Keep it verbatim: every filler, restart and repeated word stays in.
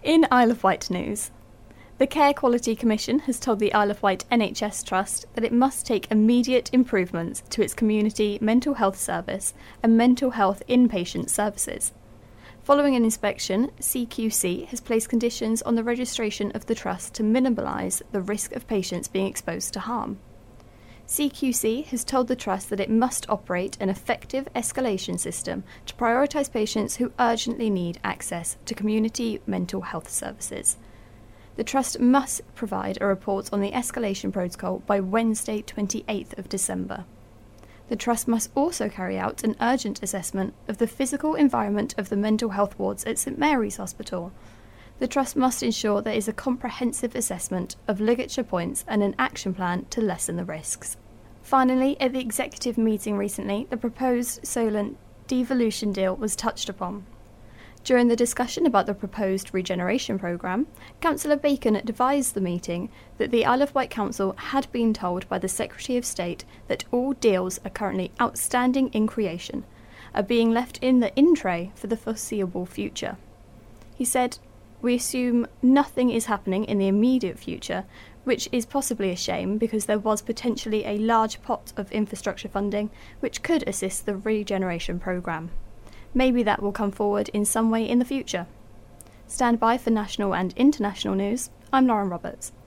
In Isle of Wight news, the Care Quality Commission has told the Isle of Wight N H S Trust that it must take immediate improvements to its community mental health service and mental health inpatient services. Following an inspection, C Q C has placed conditions on the registration of the trust to minimise the risk of patients being exposed to harm. C Q C has told the Trust that it must operate an effective escalation system to prioritise patients who urgently need access to community mental health services. The Trust must provide a report on the escalation protocol by Wednesday, twenty-eighth of December. The Trust must also carry out an urgent assessment of the physical environment of the mental health wards at St Mary's Hospital. The Trust must ensure there is a comprehensive assessment of ligature points and an action plan to lessen the risks. Finally, at the executive meeting recently, the proposed Solent devolution deal was touched upon. During the discussion about the proposed regeneration programme, Councillor Bacon advised the meeting that the Isle of Wight Council had been told by the Secretary of State that all deals are currently outstanding in creation, are being left in the in-tray for the foreseeable future. He said, "We assume nothing is happening in the immediate future, which is possibly a shame because there was potentially a large pot of infrastructure funding which could assist the regeneration programme. Maybe that will come forward in some way in the future." Stand by for national and international news. I'm Lauren Roberts.